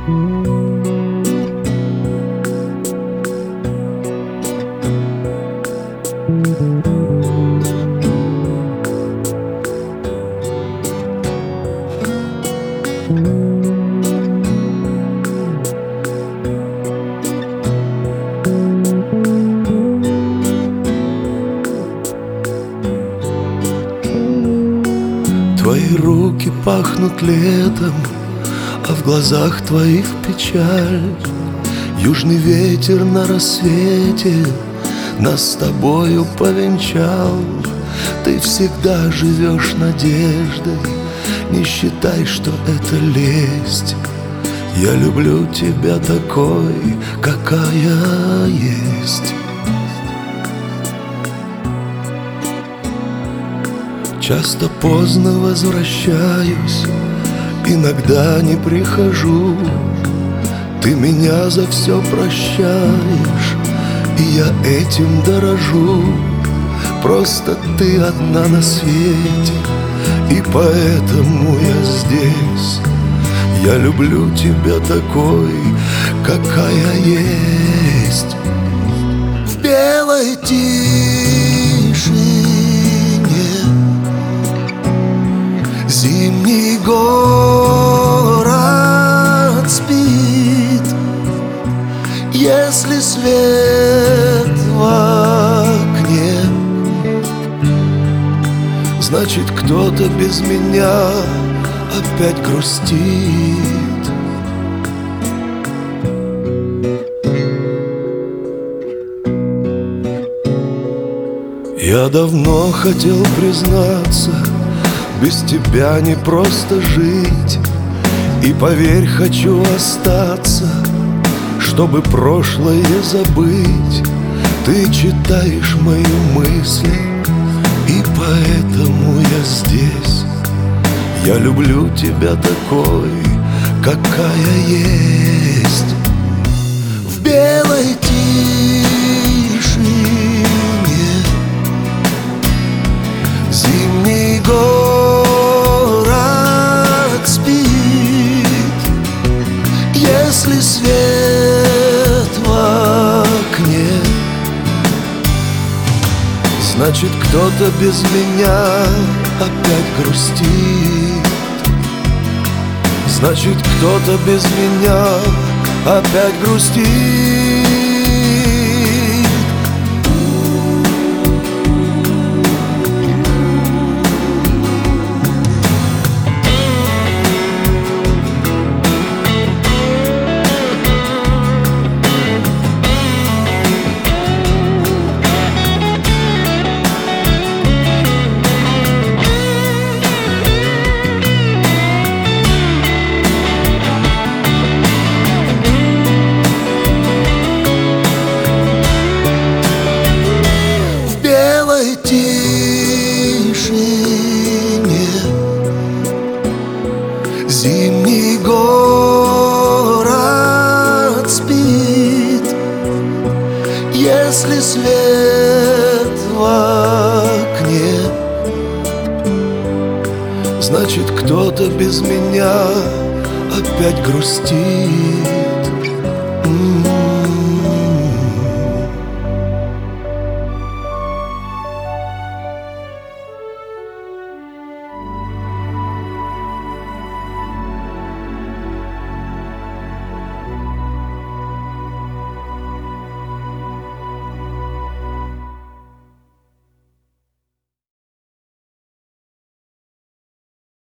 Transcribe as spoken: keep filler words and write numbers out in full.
Твои руки пахнут летом, а в глазах твоих печаль. Южный ветер на рассвете нас с тобою повенчал. Ты всегда живешь надеждой, не считай, что это лесть. Я люблю тебя такой, какая есть. Часто поздно возвращаюсь, иногда не прихожу. Ты меня за все прощаешь, и я этим дорожу. Просто ты одна на свете, и поэтому я здесь. Я люблю тебя такой, какая есть. В белой тишине зимний город спит. Если свет в окне, значит, кто-то без меня опять грустит. Я давно хотел признаться, без тебя не просто жить. И поверь, хочу остаться, чтобы прошлое забыть. Ты читаешь мои мысли, и поэтому я здесь. Я люблю тебя такой, какая есть. В белой тишине зимний город спит. Если свет в окне, значит, кто-то без меня опять грустит. Значит, кто-то без меня опять грустит. Тишине зимний город спит. Если свет в окне, значит, кто-то без меня опять грустит.